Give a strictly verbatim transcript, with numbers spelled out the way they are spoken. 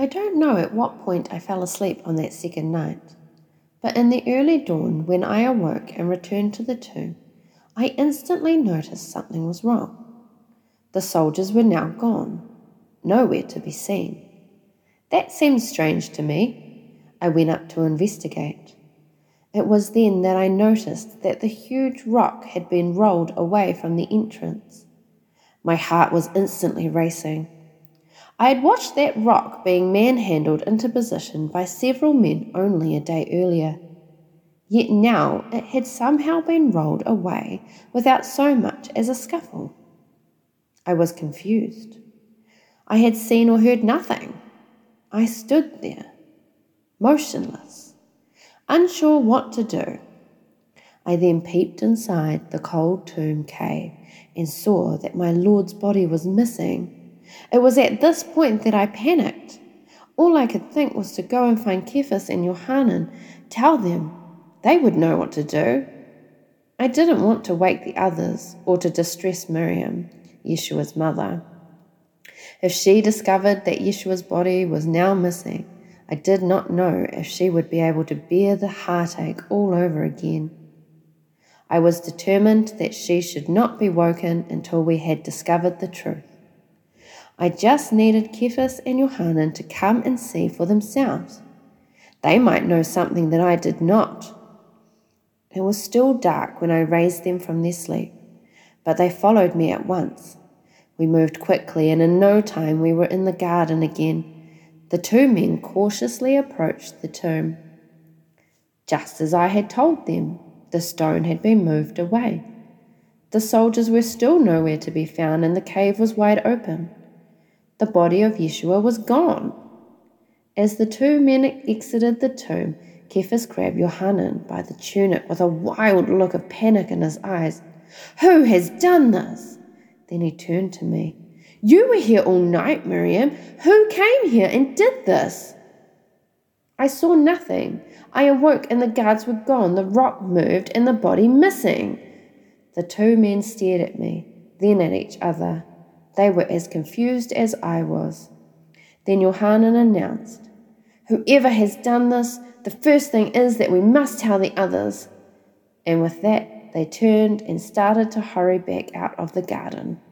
I don't know at what point I fell asleep on that second night, but in the early dawn when I awoke and returned to the tomb, I instantly noticed something was wrong. The soldiers were now gone, nowhere to be seen. That seemed strange to me. I went up to investigate. It was then that I noticed that the huge rock had been rolled away from the entrance. My heart was instantly racing. I had watched that rock being manhandled into position by several men only a day earlier. Yet now it had somehow been rolled away without so much as a scuffle. I was confused. I had seen or heard nothing. I stood there, motionless, unsure what to do. I then peeped inside the cold tomb cave and saw that my Lord's body was missing. It was at this point that I panicked. All I could think was to go and find Cephas and Johanan, tell them. They would know what to do. I didn't want to wake the others or to distress Miriam, Yeshua's mother. If she discovered that Yeshua's body was now missing, I did not know if she would be able to bear the heartache all over again. I was determined that she should not be woken until we had discovered the truth. I just needed Cephas and Johanan to come and see for themselves. They might know something that I did not. It was still dark when I raised them from their sleep, but they followed me at once. We moved quickly, and in no time we were in the garden again. The two men cautiously approached the tomb. Just as I had told them, the stone had been moved away. The soldiers were still nowhere to be found, and the cave was wide open. The body of Yeshua was gone. As the two men exited the tomb, Cephas grabbed Johanan by the tunic with a wild look of panic in his eyes. "Who has done this?" Then he turned to me. "You were here all night, Miriam. Who came here and did this?" I saw nothing. I awoke and the guards were gone, the rock moved and the body missing. The two men stared at me, then at each other. They were as confused as I was. Then Johanan announced, "Whoever has done this, the first thing is that we must tell the others." And with that, they turned and started to hurry back out of the garden.